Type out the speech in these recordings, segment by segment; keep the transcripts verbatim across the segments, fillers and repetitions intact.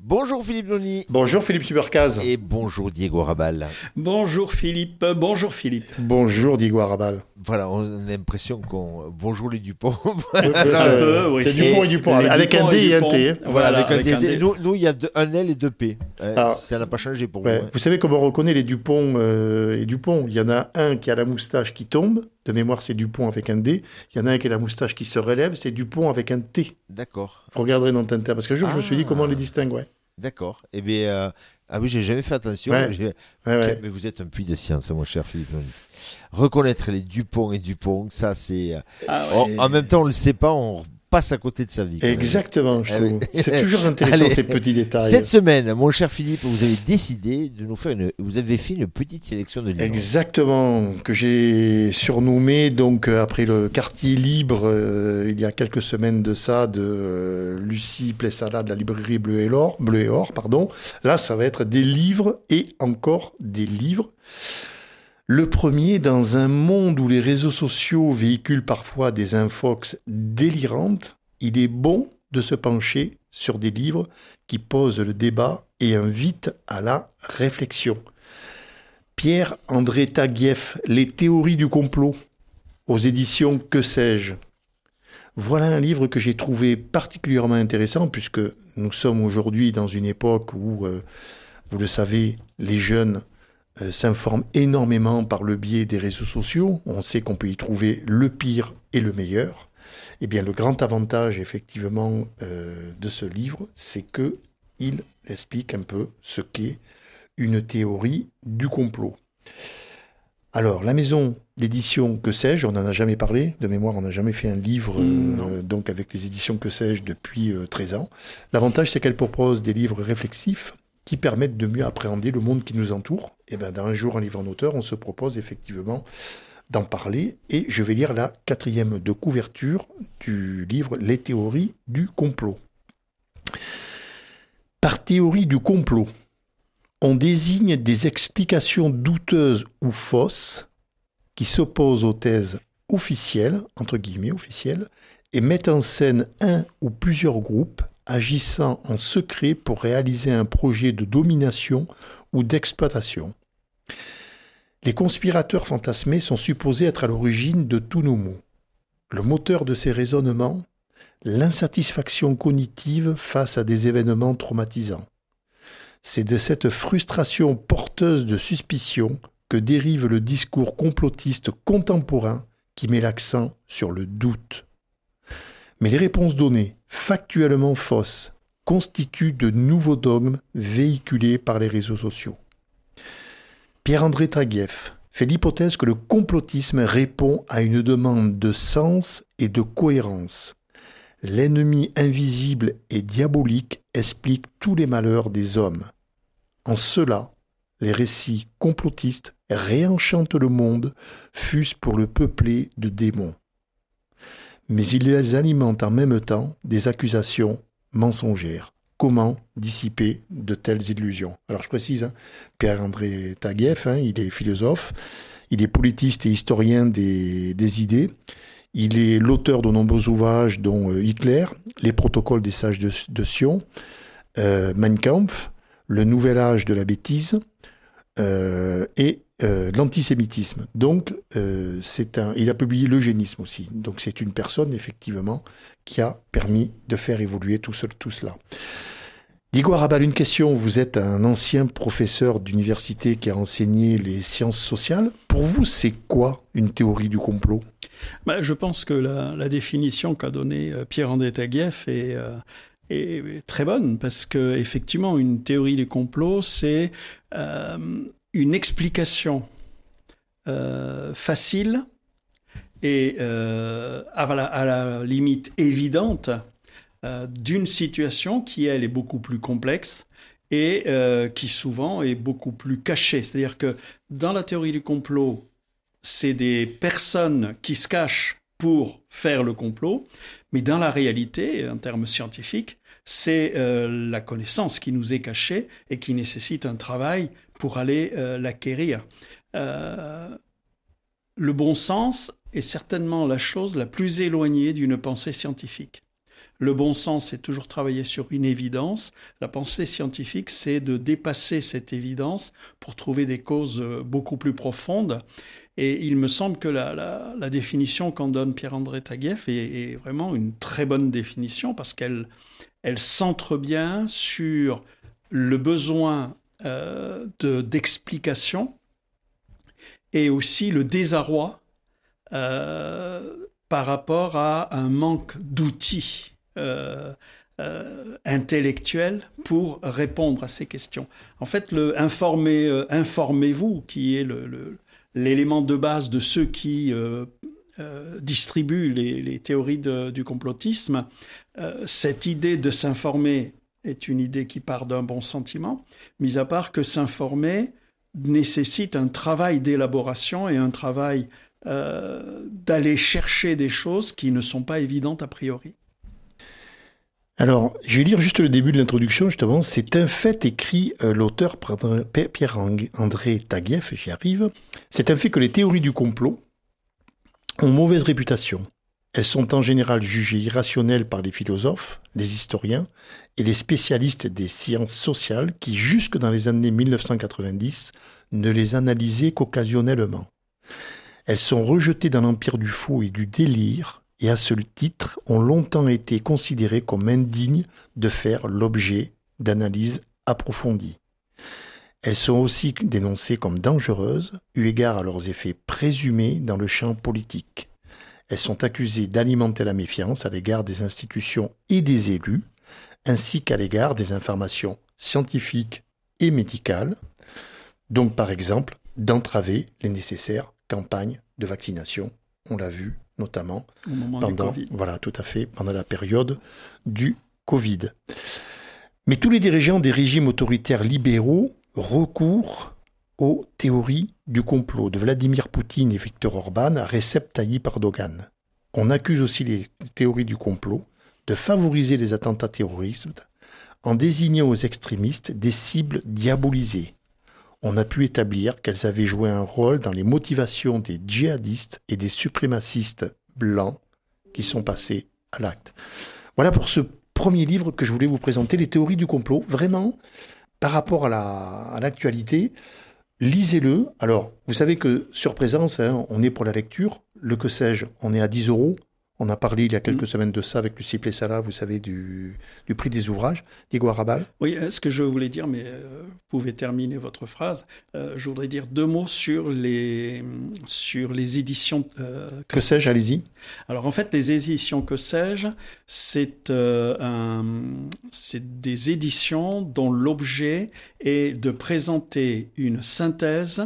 Bonjour Philippe Noni. Bonjour Philippe Supercaz. Et bonjour Diego Rabal. Bonjour Philippe, bonjour Philippe. Bonjour Diego Rabal. Voilà, on a l'impression qu'on... Bonjour les Dupont. Un peu, oui. C'est Dupont et Dupont, Les avec Dupont un D et, et un Dupont. T. Voilà, avec, avec un un D. D. Nous, nous, il y a deux- un L et deux P. Euh, Ah. Ça n'a pas changé pour Ouais. vous. hein. Vous savez comment on reconnaît les Dupont euh, et Dupont? Il y en a un qui a la moustache qui tombe, de mémoire c'est Dupont avec un D. Il y en a un qui a la moustache qui se relève, c'est Dupont avec un T. D'accord, Vous regarderez dans Tintin, parce que je, je me suis dit Ah. comment on les distingue. Ouais. d'accord. Eh bien, euh, ah oui, j'ai jamais fait attention. Ouais. J'ai- Ouais, ouais. Mais vous êtes un puits de science, mon cher Philippe Noni. Reconnaître les Dupont et Dupont, ça c'est... euh, Ah, en- ouais. en même temps, on ne le sait pas, on passe à côté de sa vie. quand même. Exactement, je Ah trouve. oui. C'est toujours intéressant Allez. ces petits détails. Cette semaine, mon cher Philippe, vous avez décidé de nous faire une... Vous avez fait une petite sélection de livres. Exactement, que j'ai surnommé donc euh, après le quartier libre euh, il y a quelques semaines de ça de euh, Lucie Plessala de la librairie Bleu et Or, Bleu et Or, pardon. Là, ça va être des livres et encore des livres. Le premier, dans un monde où les réseaux sociaux véhiculent parfois des infox délirantes, il est bon de se pencher sur des livres qui posent le débat et invitent à la réflexion. Pierre-André Taguieff, Les théories du complot, aux éditions Que sais-je. Voilà un livre que j'ai trouvé particulièrement intéressant puisque nous sommes aujourd'hui dans une époque où, euh, vous le savez, les jeunes euh, s'informent énormément par le biais des réseaux sociaux. On sait qu'on peut y trouver le pire et le meilleur. Eh bien, le grand avantage, effectivement, euh, de ce livre, c'est que il explique un peu ce qu'est une théorie du complot. Alors, la maison d'édition Que sais-je, on n'en a jamais parlé, de mémoire, on n'a jamais fait un livre euh, Non. donc avec les éditions Que sais-je depuis euh, treize ans. L'avantage, c'est qu'elle propose des livres réflexifs qui permettent de mieux appréhender le monde qui nous entoure. Et bien, dans Un jour, un livre en auteur, on se propose effectivement d'en parler. Et je vais lire la quatrième de couverture du livre Les théories du complot. Par théorie du complot, on désigne des explications douteuses ou fausses qui s'opposent aux thèses officielles, entre guillemets officielles, et mettent en scène un ou plusieurs groupes agissant en secret pour réaliser un projet de domination ou d'exploitation. Les conspirateurs fantasmés sont supposés être à l'origine de tous nos maux. Le moteur de ces raisonnements, l'insatisfaction cognitive face à des événements traumatisants. C'est de cette frustration porteuse de suspicion que dérive le discours complotiste contemporain qui met l'accent sur le doute. Mais les réponses données, factuellement fausses, constituent de nouveaux dogmes véhiculés par les réseaux sociaux. Pierre-André Taguieff fait l'hypothèse que le complotisme répond à une demande de sens et de cohérence. L'ennemi invisible et diabolique explique tous les malheurs des hommes. En cela, les récits complotistes réenchantent le monde, fût-ce pour le peupler de démons. Mais ils les alimentent en même temps des accusations mensongères. Comment dissiper de telles illusions? Alors je précise, hein, Pierre-André Taguieff, hein, il est philosophe, il est politiste et historien des, des idées. Il est l'auteur de nombreux ouvrages dont euh, Hitler, Les protocoles des sages de, de Sion, euh, Mein Kampf, Le nouvel âge de la bêtise euh, et euh, l'antisémitisme. Donc, euh, c'est un, il a publié l'eugénisme aussi. Donc, c'est une personne, effectivement, qui a permis de faire évoluer tout, ce, tout cela. Diego Rabal, une question. Vous êtes un ancien professeur d'université qui a enseigné les sciences sociales. Pour vous, c'est quoi une théorie du complot ? Bah, je pense que la, la définition qu'a donnée euh, Pierre-André Taguieff est, euh, est très bonne, parce que effectivement, une théorie du complot, c'est euh, une explication euh, facile et euh, à, la, à la limite évidente euh, d'une situation qui, elle, est beaucoup plus complexe et euh, qui souvent est beaucoup plus cachée. C'est-à-dire que dans la théorie du complot, c'est des personnes qui se cachent pour faire le complot, mais dans la réalité, en termes scientifiques, c'est euh, la connaissance qui nous est cachée et qui nécessite un travail pour aller euh, l'acquérir. Euh, le bon sens est certainement la chose la plus éloignée d'une pensée scientifique. Le bon sens, c'est toujours travailler sur une évidence. La pensée scientifique, c'est de dépasser cette évidence pour trouver des causes beaucoup plus profondes. Et il me semble que la, la, la définition qu'en donne Pierre-André Taguieff est, est vraiment une très bonne définition parce qu'elle elle centre bien sur le besoin euh, de, d'explication et aussi le désarroi euh, par rapport à un manque d'outils euh, euh, intellectuels pour répondre à ces questions. En fait, le informez, euh, informez-vous, qui est le, le, l'élément de base de ceux qui euh, euh, distribuent les, les théories de, du complotisme, euh, cette idée de s'informer est une idée qui part d'un bon sentiment, mis à part que s'informer nécessite un travail d'élaboration et un travail euh, d'aller chercher des choses qui ne sont pas évidentes a priori. Alors, je vais lire juste le début de l'introduction, justement. C'est un fait, écrit euh, l'auteur Pierre-André Taguieff, j'y arrive. C'est un fait que les théories du complot ont mauvaise réputation. Elles sont en général jugées irrationnelles par les philosophes, les historiens et les spécialistes des sciences sociales qui, jusque dans les années mille neuf cent quatre-vingt-dix, ne les analysaient qu'occasionnellement. Elles sont rejetées dans l'empire du faux et du délire et à ce titre ont longtemps été considérées comme indignes de faire l'objet d'analyses approfondies. Elles sont aussi dénoncées comme dangereuses, eu égard à leurs effets présumés dans le champ politique. Elles sont accusées d'alimenter la méfiance à l'égard des institutions et des élus, ainsi qu'à l'égard des informations scientifiques et médicales, donc par exemple d'entraver les nécessaires campagnes de vaccination. On l'a vu notamment au moment pendant, du Covid. Voilà, tout à fait, pendant la période du Covid. Mais tous les dirigeants des régimes autoritaires libéraux recourent aux théories du complot, de Vladimir Poutine et Viktor Orban à Recep Tayyip Erdogan. On accuse aussi les théories du complot de favoriser les attentats terroristes en désignant aux extrémistes des cibles diabolisées. On a pu établir qu'elles avaient joué un rôle dans les motivations des djihadistes et des suprémacistes blancs qui sont passés à l'acte. Voilà pour ce premier livre que je voulais vous présenter, les théories du complot. Vraiment, par rapport à, la, à l'actualité, lisez-le. Alors, vous savez que sur Présence, hein, on est pour la lecture. Le que sais-je, on est à dix euros. On a parlé il y a quelques mmh. semaines de ça avec Lucie Plessala, vous savez, du, du prix des ouvrages. Diego Arrabal. Oui, ce que je voulais dire, mais euh, vous pouvez terminer votre phrase. Euh, je voudrais dire deux mots sur les, sur les éditions. Euh, que, que sais-je, allez-y. Alors en fait, les éditions Que sais-je, c'est, euh, un, c'est des éditions dont l'objet est de présenter une synthèse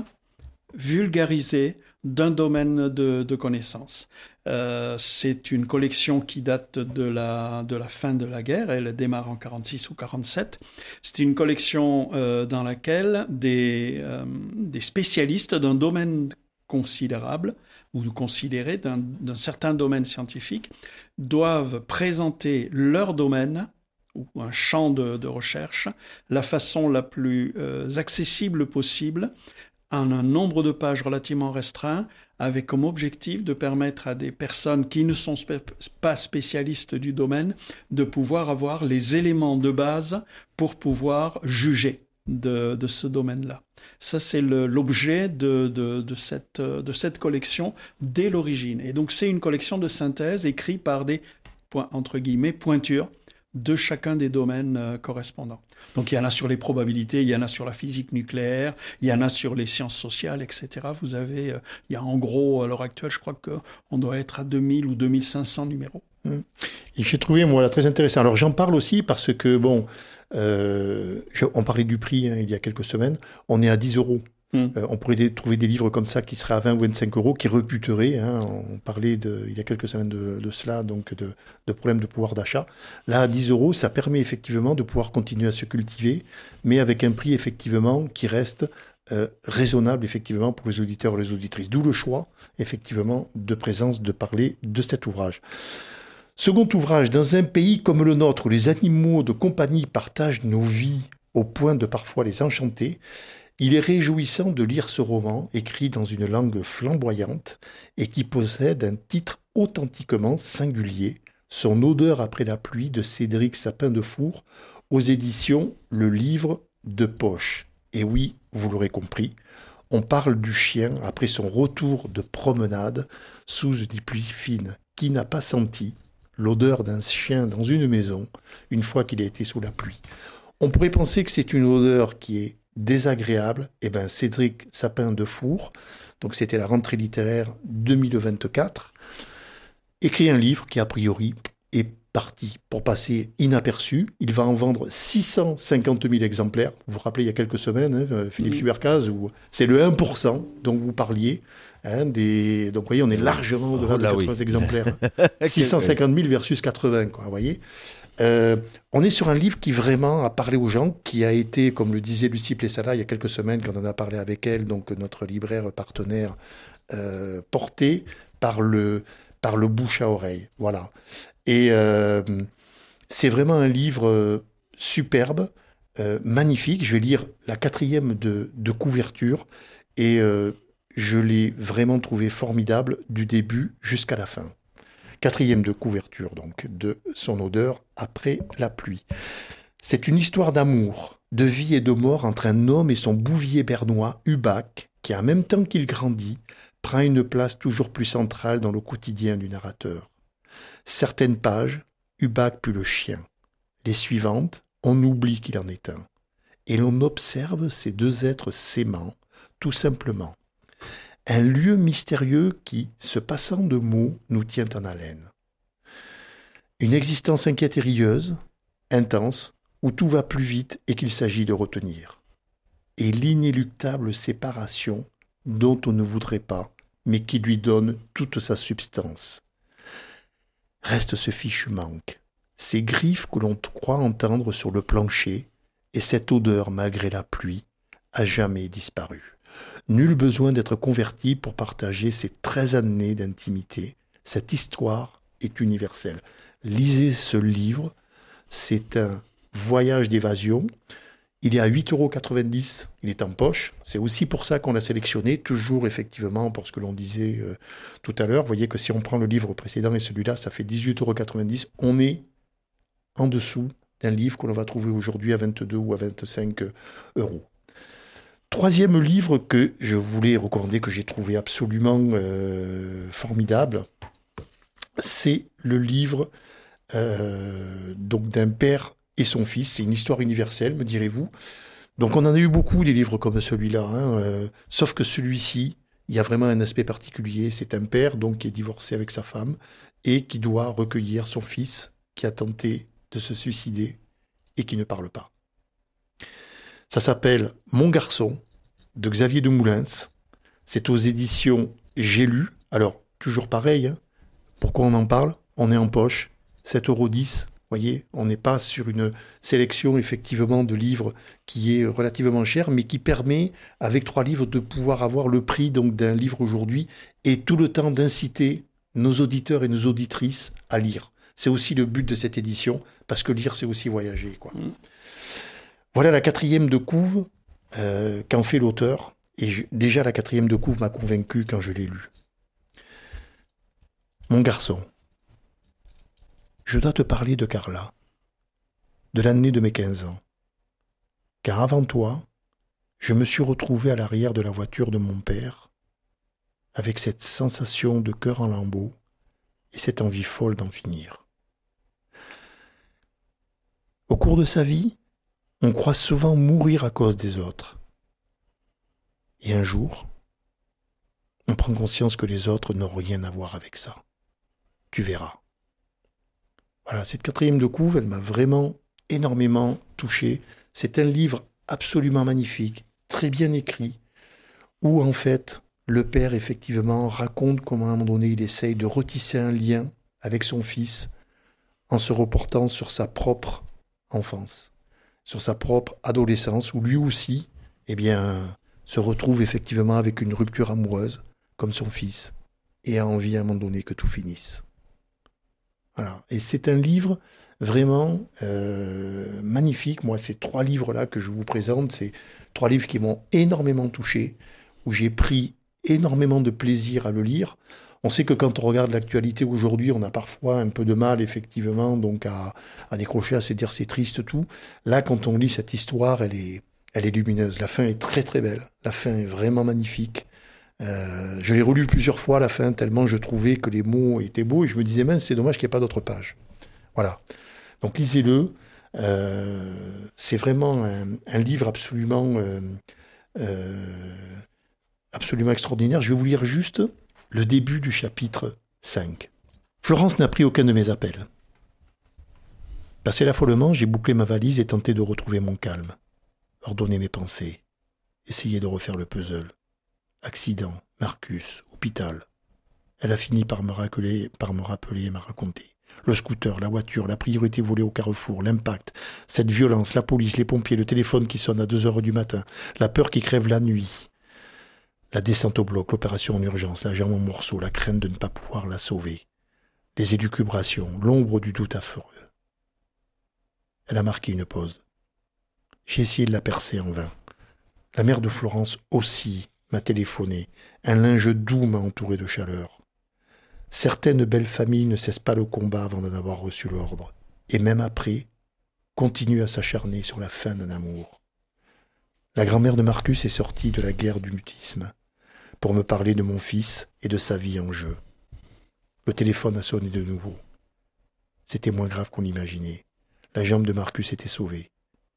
vulgarisée d'un domaine de, de connaissances. Euh, c'est une collection qui date de la, de la fin de la guerre, elle démarre en quarante-six ou quarante-sept. C'est une collection euh, dans laquelle des, euh, des spécialistes d'un domaine considérable ou considéré d'un, d'un certain domaine scientifique doivent présenter leur domaine ou un champ de, de recherche, la façon la plus euh, accessible possible, en un nombre de pages relativement restreint, avec comme objectif de permettre à des personnes qui ne sont spé- pas spécialistes du domaine de pouvoir avoir les éléments de base pour pouvoir juger de, de ce domaine-là. Ça, c'est le, l'objet de, de, de, cette, de cette collection dès l'origine. Et donc, c'est une collection de synthèse écrite par des, entre guillemets, pointures de chacun des domaines euh, correspondants. Donc il y en a sur les probabilités, il y en a sur la physique nucléaire, il y en a sur les sciences sociales, et cetera. Vous avez, euh, il y a en gros, à l'heure actuelle, je crois qu'on doit être à deux mille ou deux mille cinq cents numéros. Mmh. Et j'ai trouvé, moi, là, très intéressant. Alors j'en parle aussi parce que, bon, euh, je, on parlait du prix hein, il y a quelques semaines, on est à dix euros. Mmh. Euh, on pourrait des, trouver des livres comme ça qui seraient à vingt ou vingt-cinq euros, qui reputeraient. Hein, on parlait de, il y a quelques semaines de, de cela, donc de, de problèmes de pouvoir d'achat. Là, à dix euros, ça permet effectivement de pouvoir continuer à se cultiver, mais avec un prix effectivement qui reste euh, raisonnable effectivement pour les auditeurs et les auditrices. D'où le choix effectivement de Présence de parler de cet ouvrage. Second ouvrage, dans un pays comme le nôtre, où les animaux de compagnie partagent nos vies au point de parfois les enchanter, il est réjouissant de lire ce roman, écrit dans une langue flamboyante et qui possède un titre authentiquement singulier, Son odeur après la pluie de Cédric Sapin de Four, aux éditions Le Livre de Poche. Et oui, vous l'aurez compris, on parle du chien après son retour de promenade sous une pluie fine. Qui n'a pas senti l'odeur d'un chien dans une maison une fois qu'il a été sous la pluie? On pourrait penser que c'est une odeur qui est désagréable. Eh bien, Cédric Sapin de Four, donc c'était la rentrée littéraire deux mille vingt-quatre, écrit un livre qui, a priori, est parti pour passer inaperçu. Il va en vendre six cent cinquante mille exemplaires. Vous vous rappelez, il y a quelques semaines, hein, Philippe mmh. Subercase, où c'est le un pour cent dont vous parliez. Hein, des... Donc, vous voyez, on est largement au-delà oh, de quatre-vingts oui. exemplaires. six cent cinquante mille versus quatre-vingts, quoi, vous voyez. Euh, on est sur un livre qui vraiment a parlé aux gens, qui a été, comme le disait Lucie Plessala il y a quelques semaines, quand on en a parlé avec elle, donc notre libraire partenaire, euh, porté par le, par le bouche à oreille. Voilà. Et euh, c'est vraiment un livre euh, superbe, euh, magnifique. Je vais lire la quatrième de, de couverture et euh, je l'ai vraiment trouvé formidable du début jusqu'à la fin. Quatrième de couverture, donc, de Son odeur après la pluie. C'est une histoire d'amour, de vie et de mort entre un homme et son bouvier bernois, Hubac, qui, en même temps qu'il grandit, prend une place toujours plus centrale dans le quotidien du narrateur. Certaines pages, Hubac puis le chien. Les suivantes, on oublie qu'il en est un. Et l'on observe ces deux êtres s'aimant, tout simplement. Un lieu mystérieux qui, se passant de mots, nous tient en haleine. Une existence inquiète et rieuse, intense, où tout va plus vite et qu'il s'agit de retenir. Et l'inéluctable séparation dont on ne voudrait pas, mais qui lui donne toute sa substance. Reste ce fichu manque, ces griffes que l'on croit entendre sur le plancher, et cette odeur malgré la pluie, a jamais disparu. Nul besoin d'être converti pour partager ces treize années d'intimité. Cette histoire est universelle. Lisez ce livre, c'est un voyage d'évasion. Il est à huit euros quatre-vingt-dix, il est en poche. C'est aussi pour ça qu'on l'a sélectionné, toujours effectivement, pour ce que l'on disait euh, tout à l'heure. Vous voyez que si on prend le livre précédent et celui-là, ça fait dix-huit euros quatre-vingt-dix. On est en dessous d'un livre que l'on va trouver aujourd'hui à vingt-deux ou à vingt-cinq euros. Troisième livre que je voulais recommander, que j'ai trouvé absolument euh, formidable, c'est le livre euh, donc d'un père et son fils. C'est une histoire universelle, me direz-vous. Donc on en a eu beaucoup des livres comme celui-là, hein, euh, sauf que celui-ci, il y a vraiment un aspect particulier. C'est un père donc qui est divorcé avec sa femme et qui doit recueillir son fils qui a tenté de se suicider et qui ne parle pas. Ça s'appelle Mon garçon, de Xavier de Moulins. C'est aux éditions J'ai lu. Alors, toujours pareil, hein. Pourquoi on en parle? On est en poche, sept euros dix. Vous voyez, on n'est pas sur une sélection, effectivement, de livres qui est relativement cher, mais qui permet, avec trois livres, de pouvoir avoir le prix donc, d'un livre aujourd'hui et tout le temps d'inciter nos auditeurs et nos auditrices à lire. C'est aussi le but de cette édition, parce que lire, c'est aussi voyager, quoi. Mmh. Voilà la quatrième de couve euh, qu'en fait l'auteur. Et je, déjà, la quatrième de couve m'a convaincu quand je l'ai lu. Mon garçon, je dois te parler de Carla, de l'année de mes quinze ans. Car avant toi, je me suis retrouvé à l'arrière de la voiture de mon père, avec cette sensation de cœur en lambeaux et cette envie folle d'en finir. Au cours de sa vie, on croit souvent mourir à cause des autres. Et un jour, on prend conscience que les autres n'ont rien à voir avec ça. Tu verras. Voilà, cette quatrième de couve, elle m'a vraiment énormément touché. C'est un livre absolument magnifique, très bien écrit, où en fait, le père, effectivement, raconte comment à un moment donné, il essaye de retisser un lien avec son fils en se reportant sur sa propre enfance, sur sa propre adolescence, où lui aussi, eh bien, se retrouve effectivement avec une rupture amoureuse, comme son fils, et a envie à un moment donné que tout finisse. Voilà. Et c'est un livre vraiment euh, magnifique. Moi, ces trois livres-là que je vous présente, c'est trois livres qui m'ont énormément touché, où j'ai pris énormément de plaisir à le lire. On sait que quand on regarde l'actualité aujourd'hui, on a parfois un peu de mal, effectivement, donc à, à décrocher, à se dire c'est triste tout. Là, quand on lit cette histoire, elle est, elle est lumineuse. La fin est très très belle. La fin est vraiment magnifique. Euh, je l'ai relu plusieurs fois, la fin, tellement je trouvais que les mots étaient beaux et je me disais, mince, c'est dommage qu'il n'y ait pas d'autres pages. Voilà. Donc lisez-le. Euh, c'est vraiment un, un livre absolument, euh, euh, absolument extraordinaire. Je vais vous lire juste le début du chapitre cinq. Florence n'a pris aucun de mes appels. Passé l'affolement, j'ai bouclé ma valise et tenté de retrouver mon calme, ordonner mes pensées, essayer de refaire le puzzle. Accident, Marcus, hôpital. Elle a fini par me rappeler, par me rappeler et m'a raconté. Le scooter, la voiture, la priorité volée au carrefour, l'impact, cette violence, la police, les pompiers, le téléphone qui sonne à deux heures du matin, la peur qui crève la nuit, la descente au bloc, l'opération en urgence, la jambe en morceaux, la crainte de ne pas pouvoir la sauver, les élucubrations, l'ombre du doute affreux. Elle a marqué une pause. J'ai essayé de la percer en vain. La mère de Florence aussi m'a téléphoné. Un linge doux m'a entouré de chaleur. Certaines belles familles ne cessent pas le combat avant d'en avoir reçu l'ordre. Et même après, continuent à s'acharner sur la fin d'un amour. La grand-mère de Marcus est sortie de la guerre du mutisme pour me parler de mon fils et de sa vie en jeu. Le téléphone a sonné de nouveau. C'était moins grave qu'on l'imaginait. La jambe de Marcus était sauvée.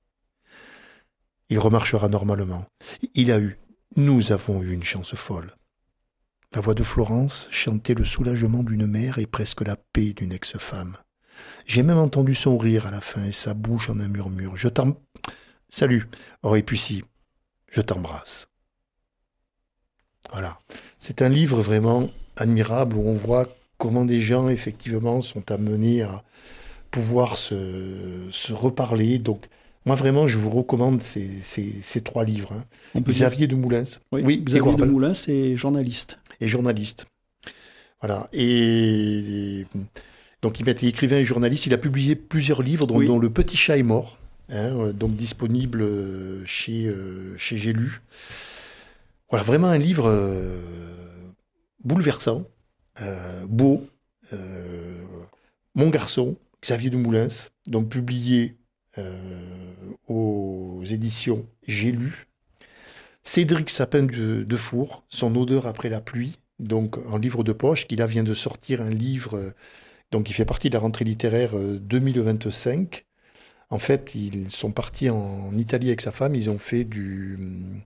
Il remarchera normalement. Il a eu Nous avons eu une chance folle. La voix de Florence chantait le soulagement d'une mère et presque la paix d'une ex-femme. J'ai même entendu son rire à la fin et sa bouche en un murmure. Je t'em... Salut. Oh, et puis si, je t'embrasse. Voilà. C'est un livre vraiment admirable où on voit comment des gens, effectivement, sont amenés à pouvoir se, se reparler. Donc, moi, vraiment, je vous recommande ces, ces, ces trois livres. Hein. Xavier de Moulins. Oui, oui Xavier de Moulins est journaliste. Et journaliste. Voilà. Et, et donc, il était écrivain et journaliste. Il a publié plusieurs livres, dont, oui. dont Le Petit Chat est mort, hein, donc disponible chez, euh, chez J'ai lu. Voilà, vraiment un livre euh, bouleversant, euh, beau. Euh, Mon garçon, Xavier de Moulins, donc publié Euh, aux éditions J'ai lu. Cédric Sapin de, de Four, Son odeur après la pluie, donc en livre de poche, qui là vient de sortir un livre, donc qui fait partie de la rentrée littéraire deux mille vingt-cinq. En fait, ils sont partis en Italie avec sa femme, ils ont fait du...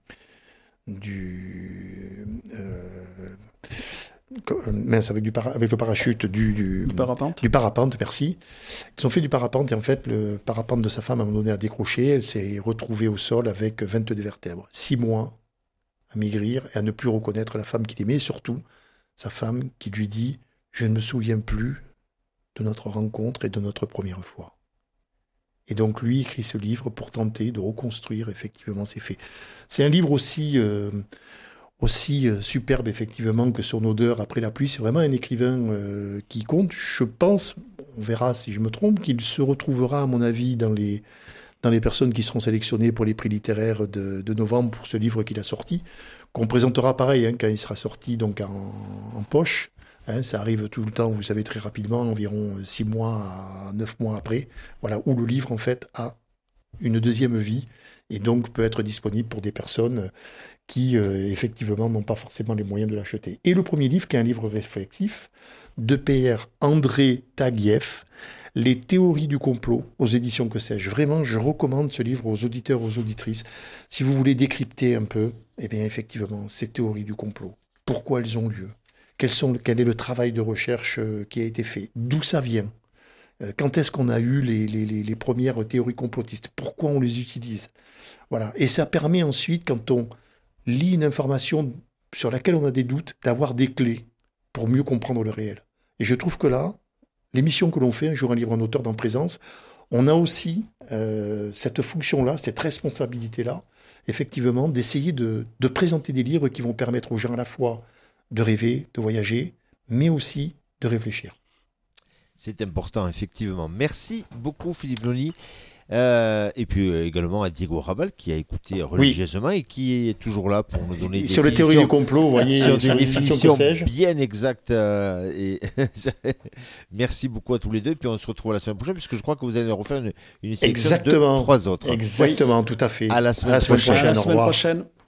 du euh, mince, avec, du para, avec le parachute du, du, du parapente. Du parapente, merci. Ils ont fait du parapente et en fait, le parapente de sa femme, à un moment donné, a décroché. Elle s'est retrouvée au sol avec vingt-deux vertèbres. Six mois à maigrir et à ne plus reconnaître la femme qu'il aimait. Et surtout, sa femme qui lui dit « Je ne me souviens plus de notre rencontre et de notre première fois ». Et donc, lui écrit ce livre pour tenter de reconstruire effectivement ces faits. C'est un livre aussi... Euh, aussi euh, superbe, effectivement, que Son odeur après la pluie. C'est vraiment un écrivain euh, qui compte. Je pense, on verra si je me trompe, qu'il se retrouvera, à mon avis, dans les, dans les personnes qui seront sélectionnées pour les prix littéraires de, de novembre pour ce livre qu'il a sorti, qu'on présentera pareil hein, quand il sera sorti donc en, en poche. Hein, ça arrive tout le temps, vous savez, très rapidement, environ six mois à neuf mois après, voilà, où le livre, en fait, a une deuxième vie et donc peut être disponible pour des personnes qui, euh, effectivement, n'ont pas forcément les moyens de l'acheter. Et le premier livre, qui est un livre réflexif, de P R André Taguieff, Les théories du complot, aux éditions Que sais-je. Vraiment, je recommande ce livre aux auditeurs, aux auditrices. Si vous voulez décrypter un peu, eh bien, effectivement, ces théories du complot. Pourquoi elles ont lieu ? Quels sont, quel est le travail de recherche euh, qui a été fait ? D'où ça vient ? euh, Quand est-ce qu'on a eu les, les, les, les premières théories complotistes ? Pourquoi on les utilise ? Voilà. Et ça permet ensuite, quand on lit une information sur laquelle on a des doutes, d'avoir des clés pour mieux comprendre le réel. Et je trouve que là, l'émission que l'on fait, Un jour un livre, un auteur dans Présence, on a aussi euh, cette fonction-là, cette responsabilité-là, effectivement, d'essayer de, de présenter des livres qui vont permettre aux gens à la fois de rêver, de voyager, mais aussi de réfléchir. C'est important, effectivement. Merci beaucoup, Philippe Lony. Euh, et puis euh, également à Diego Rabal qui a écouté religieusement oui. et qui est toujours là pour nous donner et des sur les théories du complot, vous voyez, sur des sur définitions bien exactes. Euh, et merci beaucoup à tous les deux. Puis on se retrouve la semaine prochaine puisque je crois que vous allez refaire une, une sélection Exactement. de trois autres. Exactement, oui. Tout à fait. À la semaine, à la semaine prochaine. prochaine. À la semaine prochaine.